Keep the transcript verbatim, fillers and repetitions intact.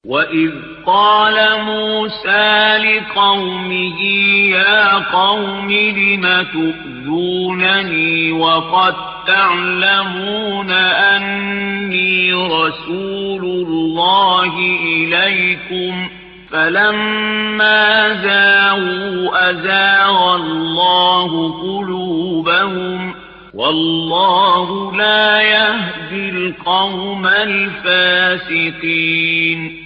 وَإِذْ قَالَ مُوسَى لِقَوْمِهِ يَا قَوْمِ لِمَ تُؤْذُونَنِي وَقَدْ تَعْلَمُونَ أَنِّي رَسُولُ اللَّهِ إِلَيْكُمْ فَلَمَّا زَاغُوا أَزَاغَ اللَّهُ قُلُوبَهُمْ وَاللَّهُ لَا يَهْدِي الْقَوْمَ الْفَاسِقِينَ.